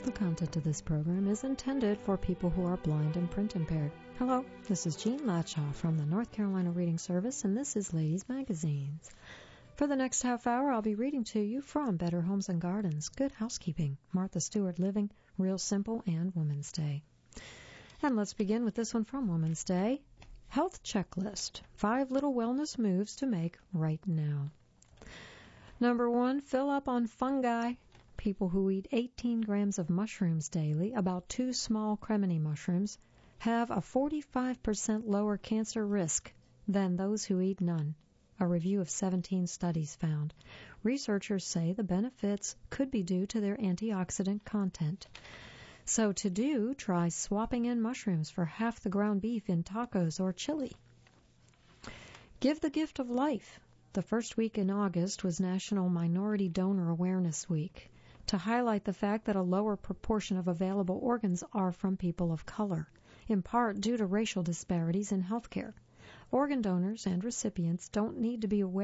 The content of this program is intended for people who are blind and print impaired. Hello, this is Jean Latshaw from the North Carolina Reading Service, and this is Ladies Magazines. For the next half hour, I'll be reading to you from Better Homes and Gardens, Good Housekeeping, Martha Stewart Living, Real Simple, and Women's Day. And let's begin with this one from Women's Day. Health Checklist, 5 little wellness moves to make right now. Number 1, fill up on fungi. People who eat 18 grams of mushrooms daily, about 2 small cremini mushrooms, have a 45% lower cancer risk than those who eat none. A review of 17 studies found. Researchers say the benefits could be due to their antioxidant content. So to do, try swapping in mushrooms for half the ground beef in tacos or chili. Give the gift of life. The first week in August was National Minority Donor Awareness Week, to highlight the fact that a lower proportion of available organs are from people of color, in part due to racial disparities in healthcare. Organ donors and recipients don't need to be of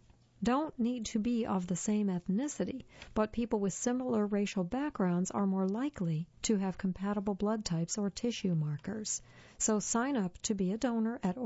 the same ethnicity, but people with similar racial backgrounds are more likely to have compatible blood types or tissue markers. So sign up to be a donor at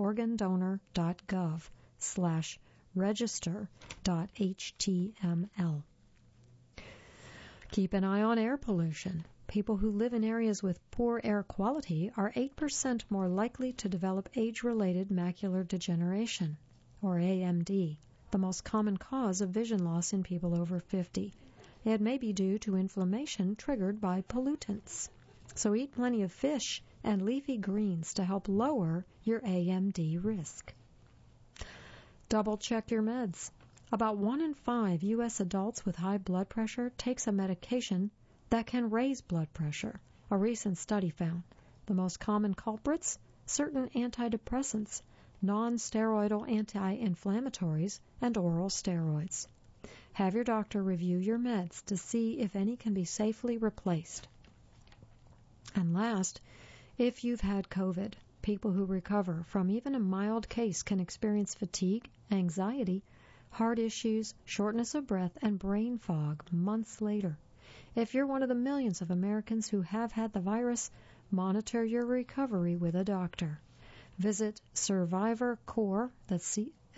organdonor.gov/register.html. Keep an eye on air pollution. People who live in areas with poor air quality are 8% more likely to develop age-related macular degeneration, or AMD, the most common cause of vision loss in people over 50. It may be due to inflammation triggered by pollutants. So eat plenty of fish and leafy greens to help lower your AMD risk. Double-check your meds. About 1 in 5 U.S. adults with high blood pressure takes a medication that can raise blood pressure, a recent study found. The most common culprits? Certain antidepressants, non-steroidal anti-inflammatories, and oral steroids. Have your doctor review your meds to see if any can be safely replaced. And last, if you've had COVID, people who recover from even a mild case can experience fatigue, anxiety, heart issues, shortness of breath, and brain fog months later. If you're one of the millions of Americans who have had the virus, monitor your recovery with a doctor. Visit SurvivorCorps, that's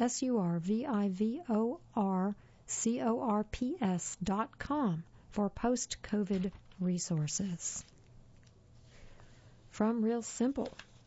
SurvivorCorps.com for post-COVID resources. From Real Simple.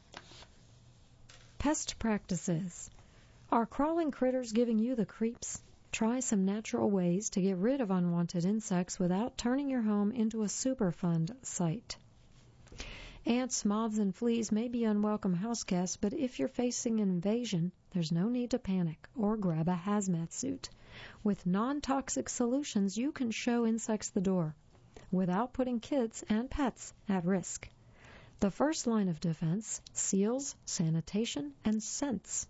Pest practices. Are crawling critters giving you the creeps? Try some natural ways to get rid of unwanted insects without turning your home into a Superfund site. Ants, moths, and fleas may be unwelcome house guests, but if you're facing an invasion, there's no need to panic or grab a hazmat suit. With non-toxic solutions, you can show insects the door without putting kids and pets at risk. The first line of defense: seals, sanitation, and scents.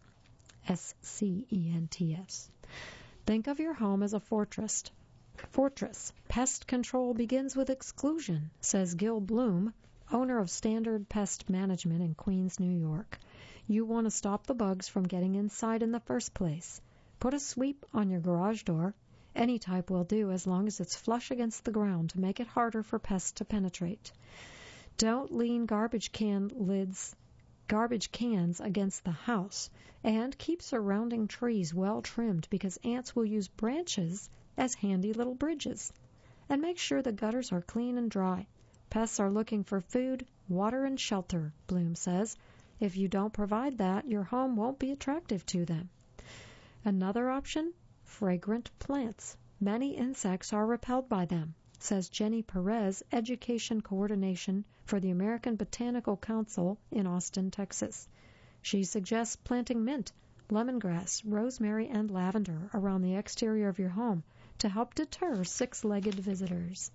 SCENTS. Think of your home as a fortress. Pest control begins with exclusion, says Gil Bloom, owner of Standard Pest Management in Queens, New York. You want to stop the bugs from getting inside in the first place. Put a sweep on your garage door. Any type will do as long as it's flush against the ground to make it harder for pests to penetrate. Don't lean garbage cans against the house, and keep surrounding trees well trimmed because ants will use branches as handy little bridges. And make sure the gutters are clean and dry. Pests are looking for food, water, and shelter, Bloom says. If you don't provide that, your home won't be attractive to them. Another option? Fragrant plants. Many insects are repelled by them, says Jenny Perez, Education Coordination for the American Botanical Council in Austin, Texas. She suggests planting mint, lemongrass, rosemary, and lavender around the exterior of your home to help deter six-legged visitors.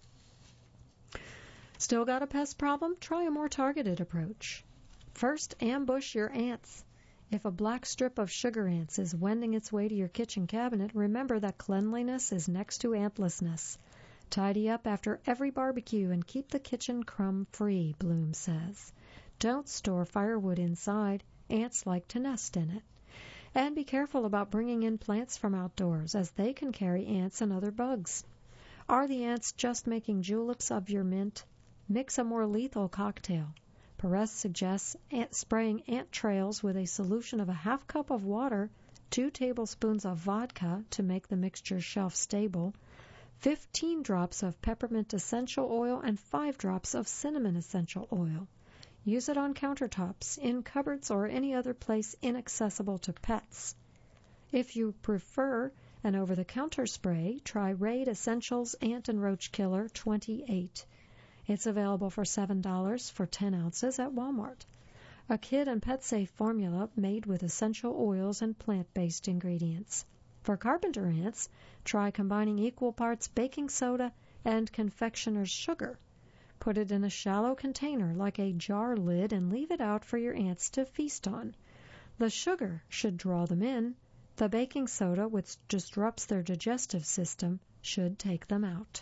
Still got a pest problem? Try a more targeted approach. First, ambush your ants. If a black strip of sugar ants is wending its way to your kitchen cabinet, remember that cleanliness is next to antlessness. Tidy up after every barbecue and keep the kitchen crumb-free, Bloom says. Don't store firewood inside. Ants like to nest in it. And be careful about bringing in plants from outdoors, as they can carry ants and other bugs. Are the ants just making juleps of your mint? Mix a more lethal cocktail. Perez suggests spraying ant trails with a solution of a half cup of water, 2 tablespoons of vodka to make the mixture shelf-stable, 15 drops of peppermint essential oil, and 5 drops of cinnamon essential oil. Use it on countertops, in cupboards, or any other place inaccessible to pets. If you prefer an over-the-counter spray, try Raid Essentials Ant and Roach Killer 28. It's available for $7 for 10 ounces at Walmart. A kid and pet-safe formula made with essential oils and plant-based ingredients. For carpenter ants, try combining equal parts baking soda and confectioner's sugar. Put it in a shallow container like a jar lid and leave it out for your ants to feast on. The sugar should draw them in. The baking soda, which disrupts their digestive system, should take them out.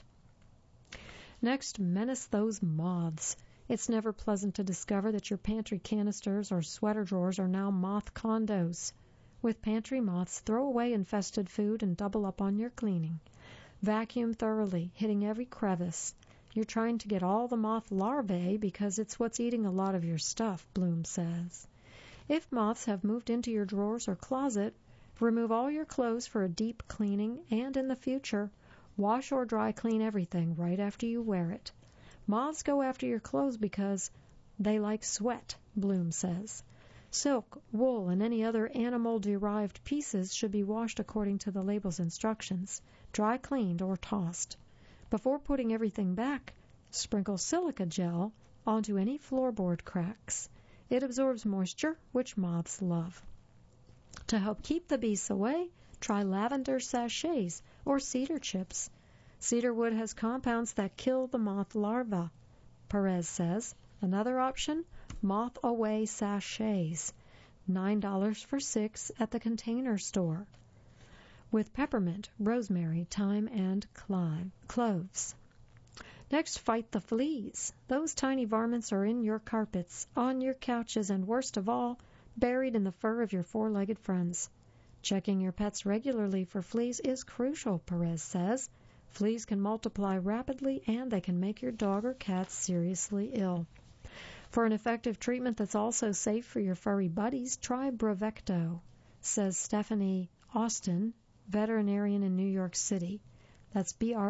Next, menace those moths. It's never pleasant to discover that your pantry canisters or sweater drawers are now moth condos. With pantry moths, throw away infested food and double up on your cleaning. Vacuum thoroughly, hitting every crevice. You're trying to get all the moth larvae because it's what's eating a lot of your stuff, Bloom says. If moths have moved into your drawers or closet, remove all your clothes for a deep cleaning, and in the future, wash or dry clean everything right after you wear it. Moths go after your clothes because they like sweat, Bloom says. Silk, wool, and any other animal-derived pieces should be washed according to the label's instructions, dry cleaned or tossed. Before putting everything back, sprinkle silica gel onto any floorboard cracks. It absorbs moisture, which moths love. To help keep the beasts away, try lavender sachets or cedar chips. Cedar wood has compounds that kill the moth larvae, Perez says. Another option, moth away sachets, $9 for 6 at the Container Store, with peppermint, rosemary, thyme, and cloves. Next, fight the fleas. Those tiny varmints are in your carpets, on your couches, and worst of all, buried in the fur of your four-legged friends. Checking your pets regularly for fleas is crucial, Perez says. Fleas can multiply rapidly, and they can make your dog or cat seriously ill. For an effective treatment that's also safe for your furry buddies, try Bravecto, says Stephanie Austin, veterinarian in New York City. That's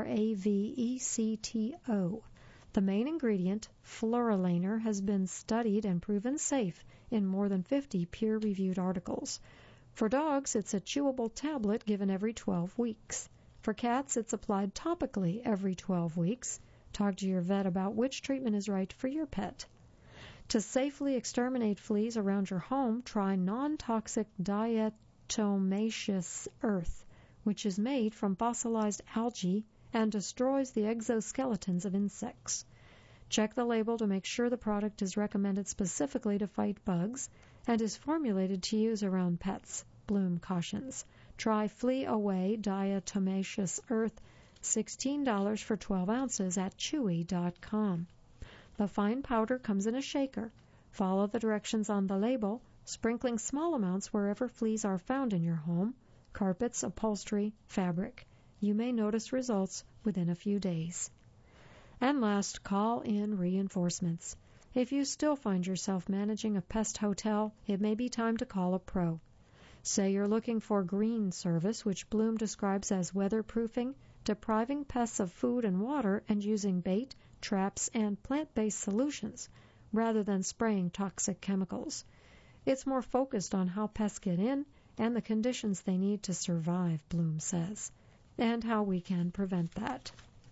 Bravecto. The main ingredient, fluorolaner, has been studied and proven safe in more than 50 peer-reviewed articles. For dogs, it's a chewable tablet given every 12 weeks. For cats, it's applied topically every 12 weeks. Talk to your vet about which treatment is right for your pet. To safely exterminate fleas around your home, try non-toxic diatomaceous earth, which is made from fossilized algae and destroys the exoskeletons of insects. Check the label to make sure the product is recommended specifically to fight bugs and is formulated to use around pets, Bloom cautions. Try Flea Away Diatomaceous Earth, $16 for 12 ounces at Chewy.com. The fine powder comes in a shaker. Follow the directions on the label, sprinkling small amounts wherever fleas are found in your home, carpets, upholstery, fabric. You may notice results within a few days. And last, call in reinforcements. If you still find yourself managing a pest hotel, it may be time to call a pro. Say you're looking for green service, which Bloom describes as weatherproofing, depriving pests of food and water, and using bait, traps, and plant-based solutions, rather than spraying toxic chemicals. It's more focused on how pests get in and the conditions they need to survive, Bloom says, and how we can prevent that.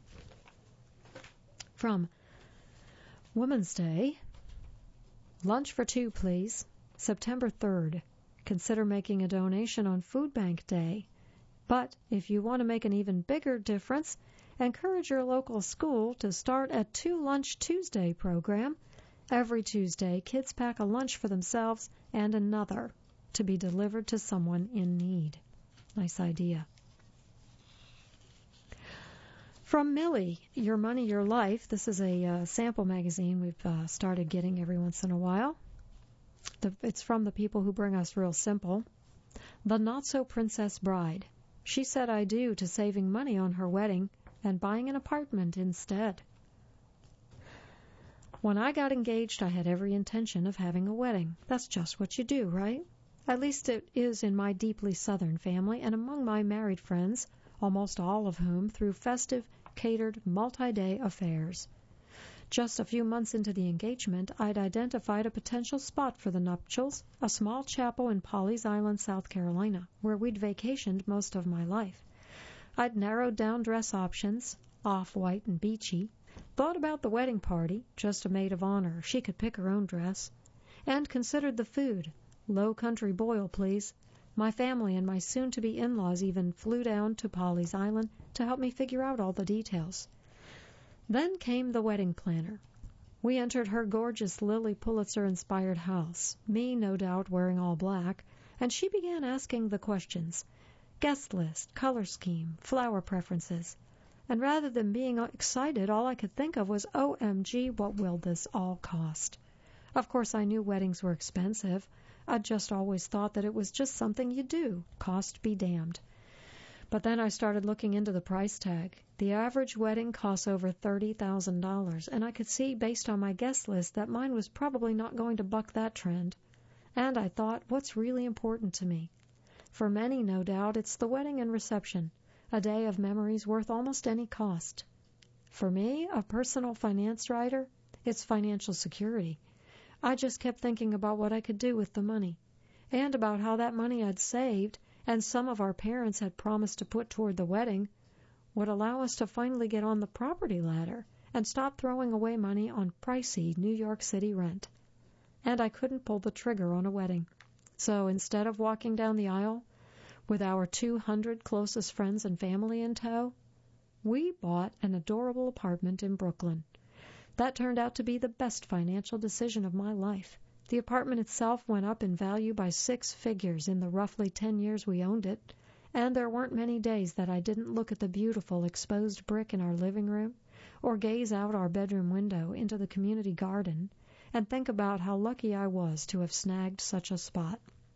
From Women's Day, lunch for 2, please, September 3rd. Consider making a donation on Food Bank Day. But if you want to make an even bigger difference, encourage your local school to start a 2 Lunch Tuesday program. Every Tuesday, kids pack a lunch for themselves and another to be delivered to someone in need. Nice idea. From Millie, Your Money, Your Life. This is a sample magazine we've started getting every once in a while. It's from the people who bring us Real Simple. The Not-So-Princess Bride. She said I do to saving money on her wedding. and buying an apartment instead. When I got engaged, I had every intention of having a wedding. That's just what you do, right? At least it is in my deeply Southern family and among my married friends, almost all of whom threw festive, catered, multi-day affairs. Just a few months into the engagement, I'd identified a potential spot for the nuptials, a small chapel in Pawleys Island, South Carolina, where we'd vacationed most of my life. I'd narrowed down dress options, off-white and beachy, thought about the wedding party, just a maid of honor, she could pick her own dress, and considered the food. Low country boil, please. My family and my soon-to-be in-laws even flew down to Pawleys Island to help me figure out all the details. Then came the wedding planner. We entered her gorgeous Lilly Pulitzer-inspired house, me no doubt wearing all black, and she began asking the questions. Guest list, color scheme, flower preferences. And rather than being excited, all I could think of was, OMG, what will this all cost? Of course, I knew weddings were expensive. I'd just always thought that it was just something you do, cost be damned. But then I started looking into the price tag. The average wedding costs over $30,000, and I could see, based on my guest list, that mine was probably not going to buck that trend. And I thought, what's really important to me? For many, no doubt, it's the wedding and reception, a day of memories worth almost any cost. For me, a personal finance writer, it's financial security. I just kept thinking about what I could do with the money, and about how that money I'd saved, and some of our parents had promised to put toward the wedding, would allow us to finally get on the property ladder and stop throwing away money on pricey New York City rent. And I couldn't pull the trigger on a wedding. So instead of walking down the aisle with our 200 closest friends and family in tow, we bought an adorable apartment in Brooklyn. That turned out to be the best financial decision of my life. The apartment itself went up in value by 6 figures in the roughly 10 years we owned it, and there weren't many days that I didn't look at the beautiful exposed brick in our living room or gaze out our bedroom window into the community garden and think about how lucky I was to have snagged such a spot.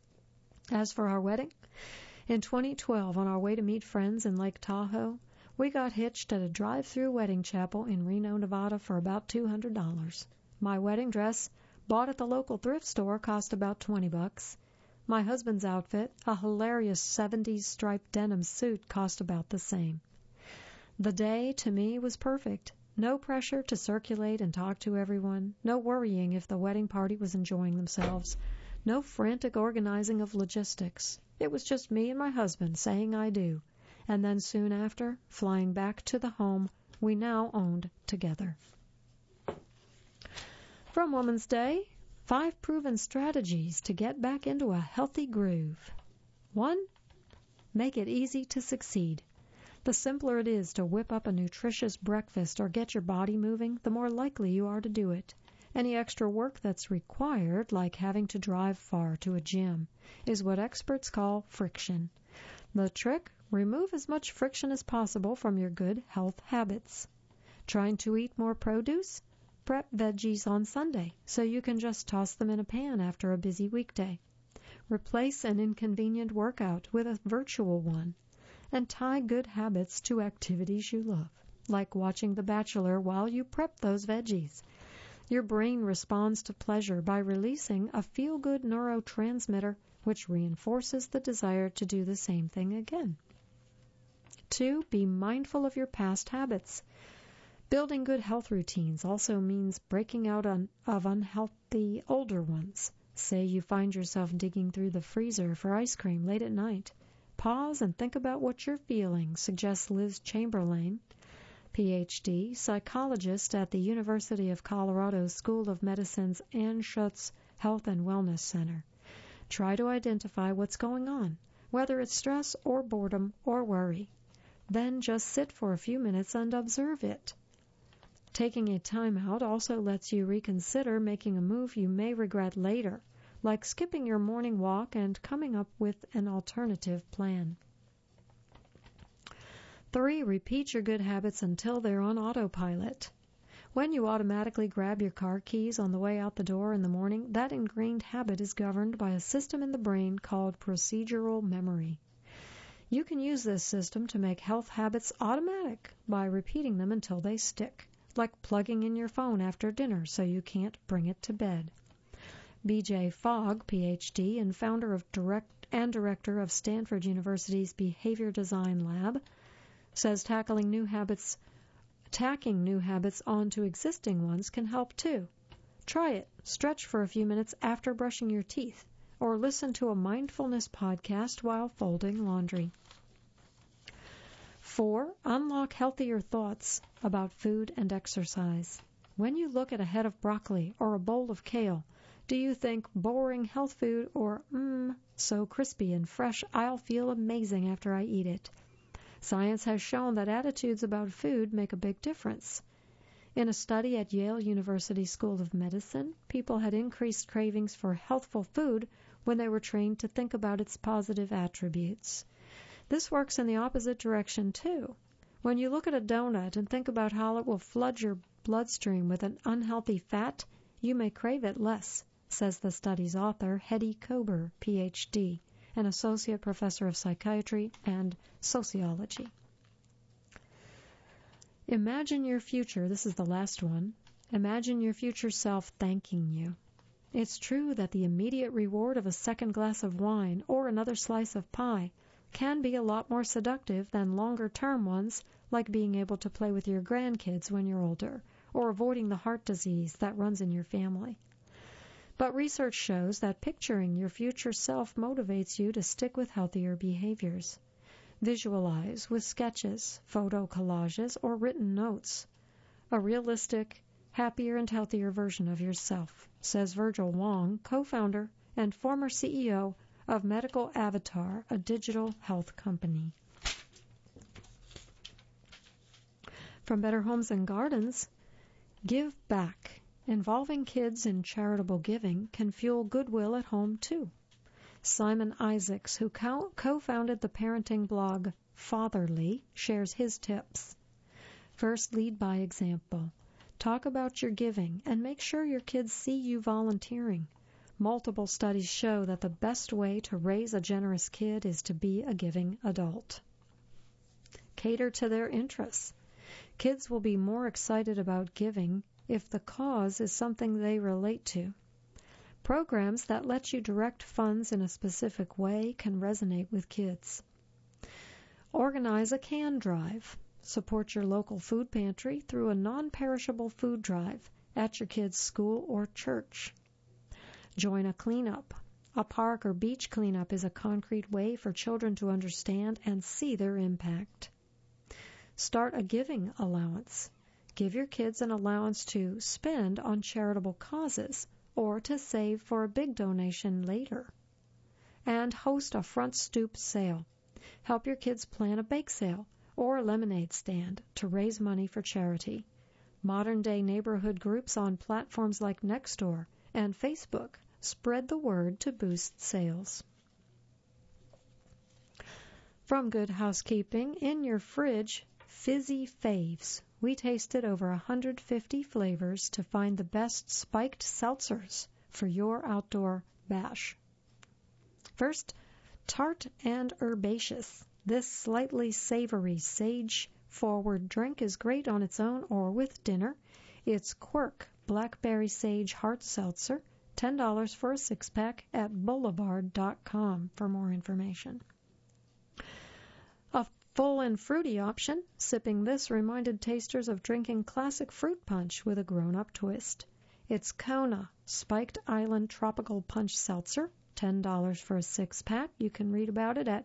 As for our wedding, in 2012, on our way to meet friends in Lake Tahoe, we got hitched at a drive-through wedding chapel in Reno, Nevada for about $200. My wedding dress, bought at the local thrift store, cost about $20. My husband's outfit, a hilarious 70s striped denim suit, cost about the same. The day, to me, was perfect. No pressure to circulate and talk to everyone, no worrying if the wedding party was enjoying themselves, no frantic organizing of logistics. It was just me and my husband saying I do, and then soon after, flying back to the home we now owned together. From Woman's Day, 5 proven strategies to get back into a healthy groove. 1. Make it easy to succeed. The simpler it is to whip up a nutritious breakfast or get your body moving, the more likely you are to do it. Any extra work that's required, like having to drive far to a gym, is what experts call friction. The trick? Remove as much friction as possible from your good health habits. Trying to eat more produce? Prep veggies on Sunday so you can just toss them in a pan after a busy weekday. Replace an inconvenient workout with a virtual one. And tie good habits to activities you love, like watching The Bachelor while you prep those veggies. Your brain responds to pleasure by releasing a feel-good neurotransmitter which reinforces the desire to do the same thing again. 2. Be mindful of your past habits. Building good health routines also means breaking out of unhealthy older ones. Say you find yourself digging through the freezer for ice cream late at night. Pause and think about what you're feeling, suggests Liz Chamberlain, Ph.D., psychologist at the University of Colorado School of Medicine's Anschutz Health and Wellness Center. Try to identify what's going on, whether it's stress or boredom or worry. Then just sit for a few minutes and observe it. Taking a time out also lets you reconsider making a move you may regret later, like skipping your morning walk and coming up with an alternative plan. 3. Repeat your good habits until they're on autopilot. When you automatically grab your car keys on the way out the door in the morning, that ingrained habit is governed by a system in the brain called procedural memory. You can use this system to make health habits automatic by repeating them until they stick, like plugging in your phone after dinner so you can't bring it to bed. B.J. Fogg, Ph.D., and founder of director of Stanford University's Behavior Design Lab, says tacking new habits onto existing ones can help too. Try it. Stretch for a few minutes after brushing your teeth, or listen to a mindfulness podcast while folding laundry. 4. Unlock healthier thoughts about food and exercise. When you look at a head of broccoli or a bowl of kale, do you think boring health food or so crispy and fresh I'll feel amazing after I eat it? Science has shown that attitudes about food make a big difference. In a study at Yale University School of Medicine, people had increased cravings for healthful food when they were trained to think about its positive attributes. This works in the opposite direction, too. When you look at a donut and think about how it will flood your bloodstream with an unhealthy fat, you may crave it less, says the study's author, Hedy Kober, Ph.D., an associate professor of psychiatry and sociology. Imagine your future, this is the last one, imagine your future self thanking you. It's true that the immediate reward of a second glass of wine or another slice of pie can be a lot more seductive than longer-term ones like being able to play with your grandkids when you're older or avoiding the heart disease that runs in your family. But research shows that picturing your future self motivates you to stick with healthier behaviors. Visualize with sketches, photo collages, or written notes a realistic, happier and healthier version of yourself, says Virgil Wong, co-founder and former CEO of Medical Avatar, a digital health company. From Better Homes and Gardens, give back. Involving kids in charitable giving can fuel goodwill at home, too. Simon Isaacs, who co-founded the parenting blog Fatherly, shares his tips. First, lead by example. Talk about your giving and make sure your kids see you volunteering. Multiple studies show that the best way to raise a generous kid is to be a giving adult. Cater to their interests. Kids will be more excited about giving if the cause is something they relate to. Programs that let you direct funds in a specific way can resonate with kids. Organize a can drive. Support your local food pantry through a non-perishable food drive at your kid's school or church. Join a cleanup. A park or beach cleanup is a concrete way for children to understand and see their impact. Start a giving allowance. Give your kids an allowance to spend on charitable causes or to save for a big donation later. And host a front stoop sale. Help your kids plan a bake sale or a lemonade stand to raise money for charity. Modern-day neighborhood groups on platforms like Nextdoor and Facebook spread the word to boost sales. From Good Housekeeping, in your fridge, Fizzy Faves. We tasted over 150 flavors to find the best spiked seltzers for your outdoor bash. First, Tart and Herbaceous. This slightly savory, sage-forward drink is great on its own or with dinner. It's Quirk Blackberry Sage Hard Seltzer, $10 for a six-pack at boulevard.com for more information. A full and fruity option, sipping this reminded tasters of drinking classic fruit punch with a grown-up twist. It's Kona Spiked Island Tropical Punch Seltzer, $10 for a six-pack. You can read about it at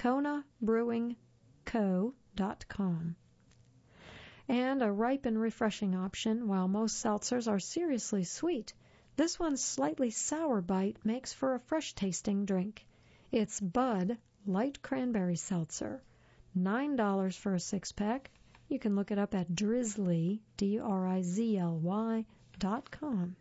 konabrewingco.com. And a ripe and refreshing option, while most seltzers are seriously sweet, this one's slightly sour bite makes for a fresh-tasting drink. It's Bud Light Cranberry Seltzer, $9 for a six-pack. You can look it up at Drizly, DRIZLY.com.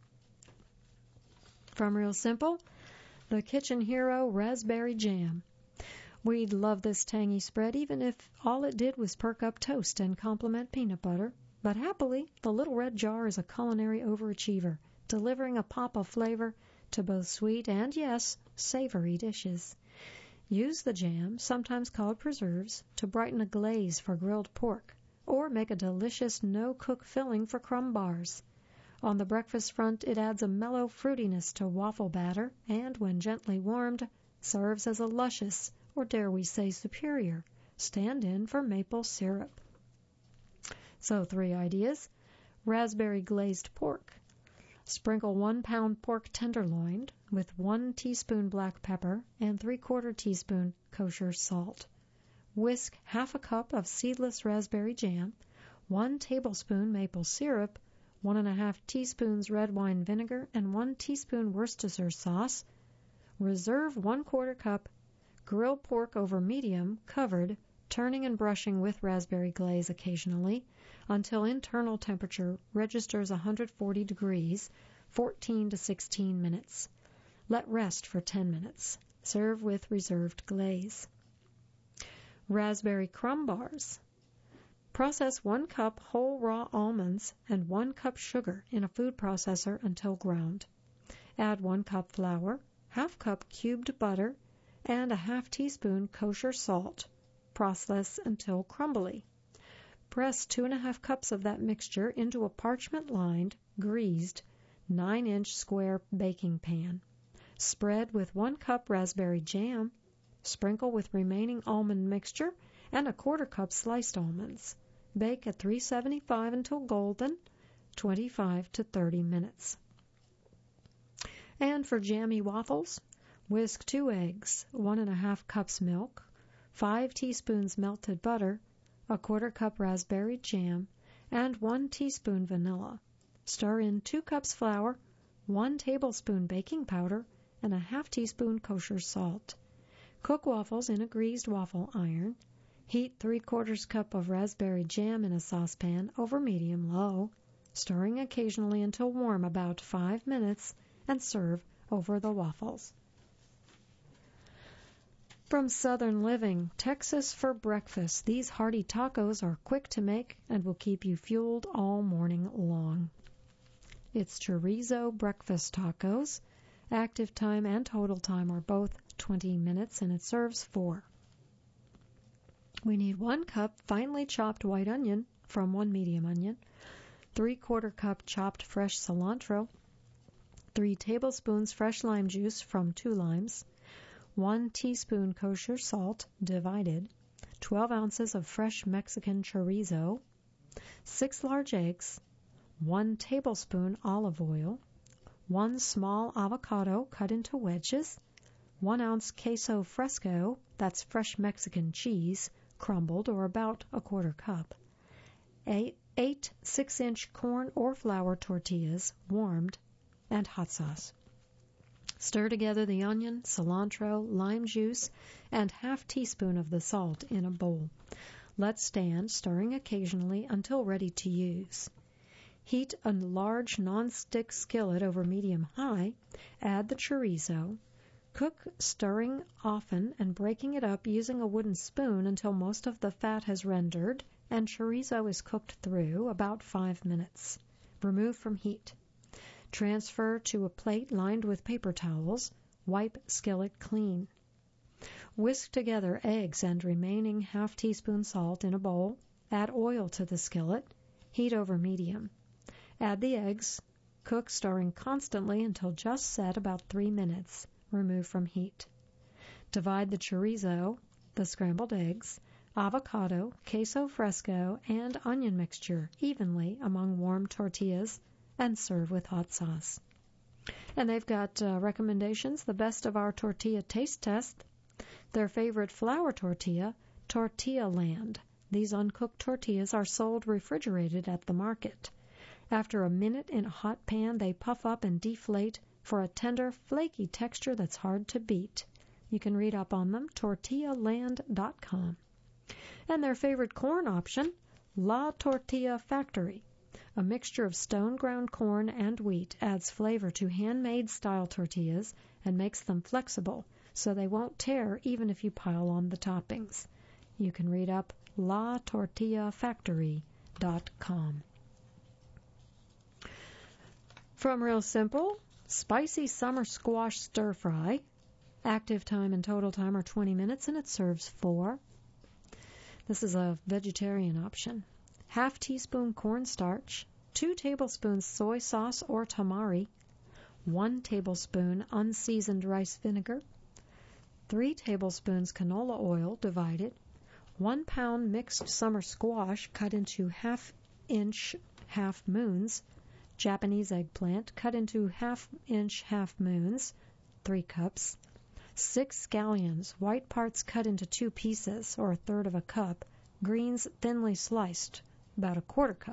From Real Simple, the Kitchen Hero Raspberry Jam. We'd love this tangy spread even if all it did was perk up toast and complement peanut butter. But happily, the little red jar is a culinary overachiever, delivering a pop of flavor to both sweet and, yes, savory dishes. Use the jam, sometimes called preserves, to brighten a glaze for grilled pork, or make a delicious no-cook filling for crumb bars. On the breakfast front, it adds a mellow fruitiness to waffle batter and, when gently warmed, serves as a luscious, or dare we say superior, stand-in for maple syrup. So 3 ideas. Raspberry glazed pork. Sprinkle 1 pound pork tenderloin with 1 teaspoon black pepper and 3/4 teaspoon kosher salt. Whisk half a cup of seedless raspberry jam, 1 tablespoon maple syrup, 1½ teaspoons red wine vinegar, and 1 teaspoon Worcestershire sauce. Reserve 1/4 cup. Grill pork over medium, covered, turning and brushing with raspberry glaze occasionally until internal temperature registers 140 degrees, 14 to 16 minutes. Let rest for 10 minutes. Serve with reserved glaze. Raspberry crumb bars. Process 1 cup whole raw almonds and 1 cup sugar in a food processor until ground. Add 1 cup flour, ½ cup cubed butter, and a ½ teaspoon kosher salt. Process until crumbly. Press 2½ cups of that mixture into a parchment-lined, greased, 9-inch square baking pan. Spread with 1 cup raspberry jam. Sprinkle with remaining almond mixture and a 1/4 cup sliced almonds. Bake at 375 until golden, 25 to 30 minutes. And for jammy waffles, whisk 2 eggs, 1½ cups milk, 5 teaspoons melted butter, a 1/4 cup raspberry jam, and 1 teaspoon vanilla. Stir in 2 cups flour, 1 tablespoon baking powder, and a ½ teaspoon kosher salt. Cook waffles in a greased waffle iron. Heat 3/4 cup of raspberry jam in a saucepan over medium-low, stirring occasionally until warm about 5 minutes, and serve over the waffles. From Southern Living, Texas for breakfast. These hearty tacos are quick to make and will keep you fueled all morning long. It's chorizo breakfast tacos. Active time and total time are both 20 minutes, and it serves 4. We need 1 cup finely chopped white onion from 1 medium onion, 3/4 cup chopped fresh cilantro, 3 tablespoons fresh lime juice from 2 limes, 1 teaspoon kosher salt, divided, 12 ounces of fresh Mexican chorizo, 6 large eggs, 1 tablespoon olive oil, 1 small avocado cut into wedges, 1 ounce queso fresco, that's fresh Mexican cheese, crumbled or about a 1/4 cup, 8 6-inch corn or flour tortillas, warmed, and hot sauce. Stir together the onion, cilantro, lime juice, and ½ teaspoon of the salt in a bowl. Let stand, stirring occasionally until ready to use. Heat a large non-stick skillet over medium-high. Add the chorizo. Cook, stirring often and breaking it up using a wooden spoon until most of the fat has rendered and chorizo is cooked through, about 5 minutes. Remove from heat. Transfer to a plate lined with paper towels. Wipe skillet clean. Whisk together eggs and remaining ½ teaspoon salt in a bowl. Add oil to the skillet. Heat over medium. Add the eggs. Cook, stirring constantly until just set, about 3 minutes. Remove from heat. Divide the chorizo, the scrambled eggs, avocado, queso fresco, and onion mixture evenly among warm tortillas, and serve with hot sauce. And they've got recommendations. The Best of Our Tortilla Taste Test. Their favorite flour tortilla, Tortilla Land. These uncooked tortillas are sold refrigerated at the market. After a minute in a hot pan, they puff up and deflate for a tender, flaky texture that's hard to beat. You can read up on them, tortillaland.com. And their favorite corn option, La Tortilla Factory. A mixture of stone-ground corn and wheat adds flavor to handmade style tortillas and makes them flexible so they won't tear even if you pile on the toppings. You can read up latortillafactory.com. From Real Simple, spicy summer squash stir-fry. Active time and total time are 20 minutes, and it serves 4. This is a vegetarian option. Half teaspoon cornstarch, 2 tablespoons soy sauce or tamari, 1 tablespoon unseasoned rice vinegar, 3 tablespoons canola oil divided, 1 pound mixed summer squash cut into half-inch half-moons, Japanese eggplant cut into half-inch half-moons, 3 cups, 6 scallions, white parts cut into 2 pieces, or a third of a cup, greens thinly sliced, about a quarter cup,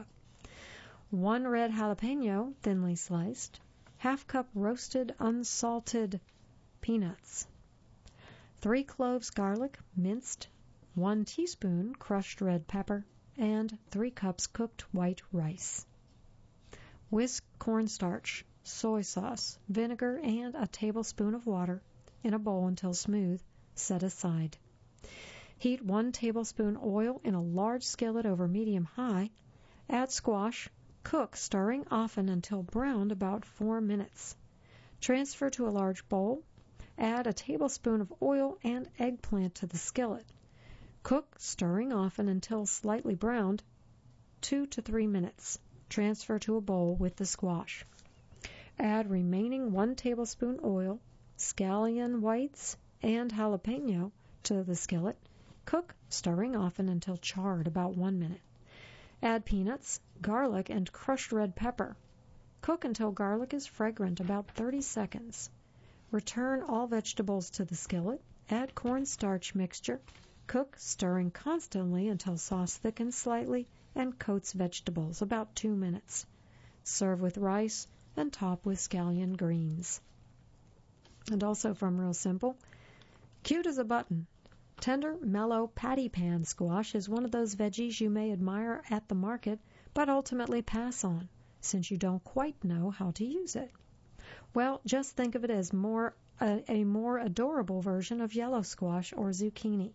1 red jalapeno, thinly sliced, half cup roasted unsalted peanuts, 3 cloves garlic, minced, 1 teaspoon crushed red pepper, and 3 cups cooked white rice. Whisk cornstarch, soy sauce, vinegar, and a tablespoon of water in a bowl until smooth. Set aside. Heat 1 tablespoon oil in a large skillet over medium-high. Add squash. Cook, stirring often until browned, about 4 minutes. Transfer to a large bowl. Add a tablespoon of oil and eggplant to the skillet. Cook, stirring often until slightly browned, 2 to 3 minutes. Transfer to a bowl with the squash. Add remaining 1 tablespoon oil, scallion whites, and jalapeno to the skillet. Cook, stirring often until charred, about 1 minute. Add peanuts, garlic, and crushed red pepper. Cook until garlic is fragrant, about 30 seconds. Return all vegetables to the skillet. Add cornstarch mixture. Cook, stirring constantly until sauce thickens slightly and coats vegetables, about 2 minutes. Serve with rice and top with scallion greens. And also from Real Simple, cute as a button. Tender, mellow patty pan squash is one of those veggies you may admire at the market, but ultimately pass on, since you don't quite know how to use it. Well, just think of it as a more adorable version of yellow squash or zucchini.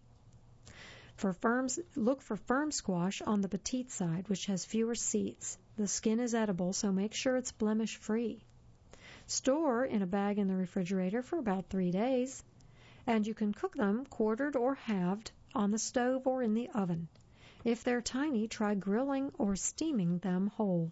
Look for firm squash on the petite side, which has fewer seeds. The skin is edible, so make sure it's blemish-free. Store in a bag in the refrigerator for about 3 days, and you can cook them quartered or halved on the stove or in the oven. If they're tiny, try grilling or steaming them whole.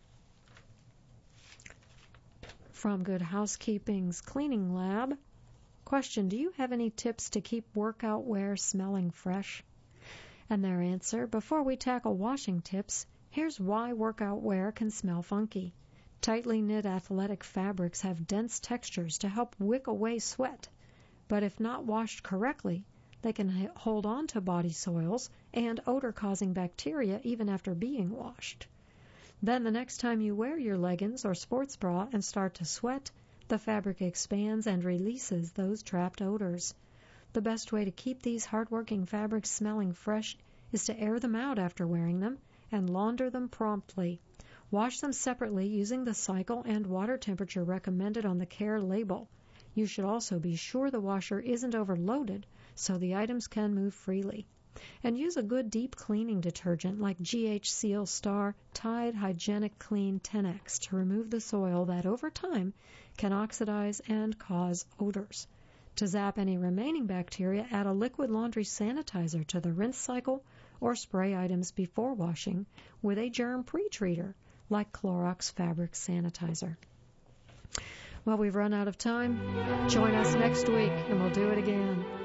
From Good Housekeeping's Cleaning Lab, question: do you have any tips to keep workout wear smelling fresh? And their answer: before we tackle washing tips, here's why workout wear can smell funky. Tightly knit athletic fabrics have dense textures to help wick away sweat, but if not washed correctly, they can hold on to body soils and odor-causing bacteria even after being washed. Then the next time you wear your leggings or sports bra and start to sweat, the fabric expands and releases those trapped odors. The best way to keep these hard-working fabrics smelling fresh is to air them out after wearing them and launder them promptly. Wash them separately using the cycle and water temperature recommended on the care label. You should also be sure the washer isn't overloaded so the items can move freely. And use a good deep cleaning detergent like GH Seal Star Tide Hygienic Clean 10X to remove the soil that over time can oxidize and cause odors. To zap any remaining bacteria, add a liquid laundry sanitizer to the rinse cycle or spray items before washing with a germ pre-treater like Clorox Fabric Sanitizer. Well, we've run out of time. Join us next week and we'll do it again.